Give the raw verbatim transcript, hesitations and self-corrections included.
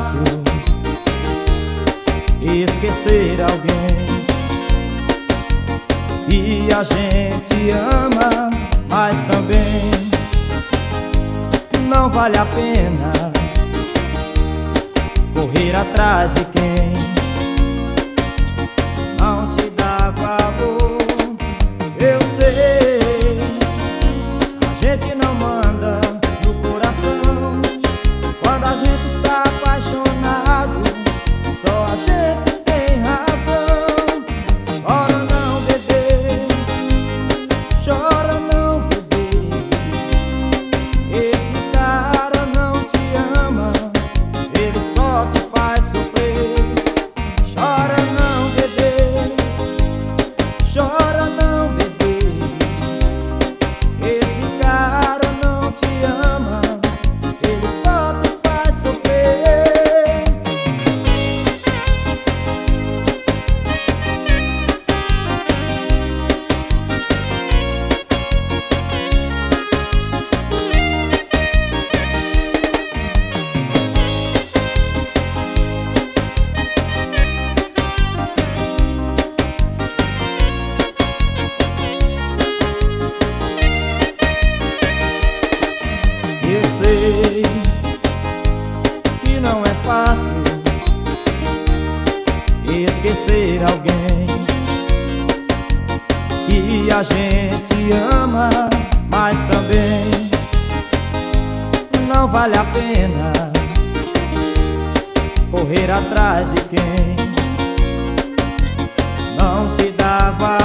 fácil esquecer alguém. E a gente ama, mas também não vale a pena correr atrás de quem não te dá valor. Eu sei, a gente não manda no coração. Quando a gente está apaixonado, só a gente tem razão. Chora não, bebê, chora não, bebê. Esse cara não te ama, ele só te faz sofrer. Chora não, bebê, chora não, bebê. Esse cara não te ama, ele só te faz sofrer. Eu sei que não é fácil esquecer alguém que a gente ama, mas também não vale a pena correr atrás de quem não te dá valor.